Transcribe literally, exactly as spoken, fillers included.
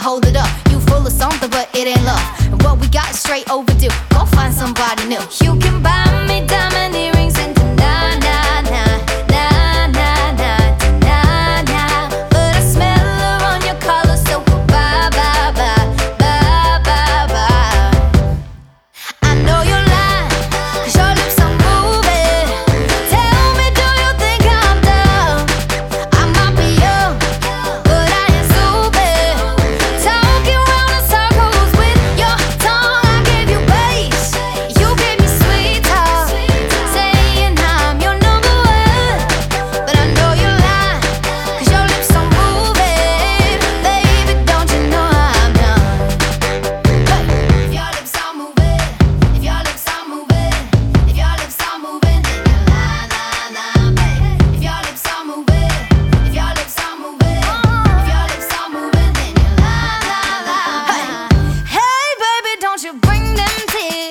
hold it up. You full of something, but it ain't love. And what we got is straight overdue. Go find somebody new. You can buy me diamond earrings and na na na na na na na na, but I smell her on your collar, so bye bye bye bye bye bye. I know you're lying, 'cause your lips are moving. Tell me, do you think I'm dumb? I might be young, but I ain't stupid. Talking round in circles with your tongue. I gave you bass, you gave me sweet talk, saying I'm your number one. But I know you're lying, 'cause your lips are moving. Baby, don't you know I'm done? Hey, if your lips are moving, if your lips are moving, if your lips are moving, then you're lying, lying, lying, baby. If your lips are moving, if your lips are moving, if your lips are moving, then you're lying, lying, lying. Hey, hey, baby, don't you bring them tears.